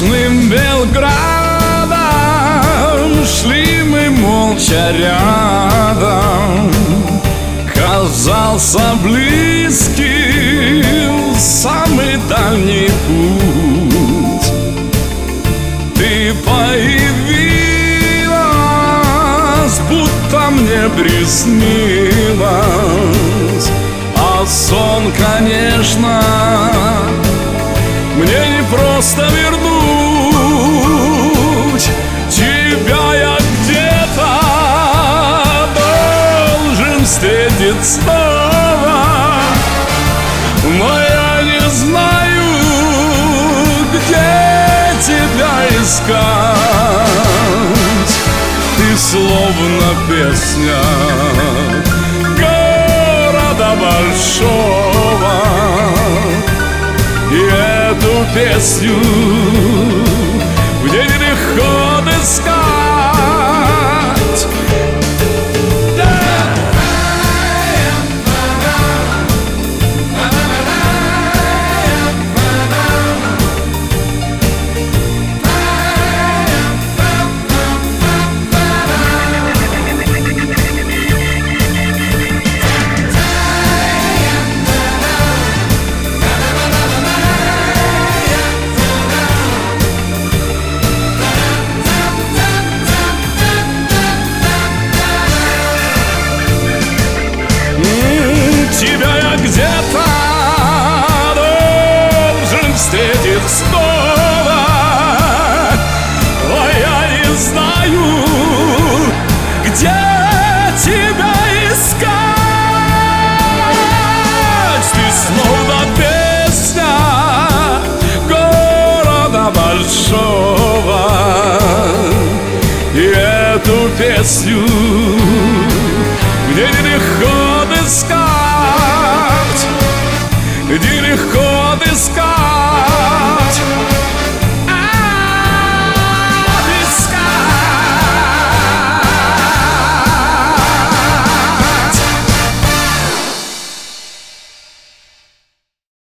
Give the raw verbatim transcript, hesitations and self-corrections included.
ночным Белградом шли мы молча рядом. Казался близким самый дальний путь. Ты появилась, будто мне приснилось, а сон, конечно, мне не просто вернуть. Тебя я где-то должен встретить снова, но я не знаю, где тебя искать. Ты словно песня города большого, и эту песню мне нелегко отыскать. Тебя я где-то должен встретить снова, но я не знаю, где тебя искать. Ты словно песня города большого, и эту песню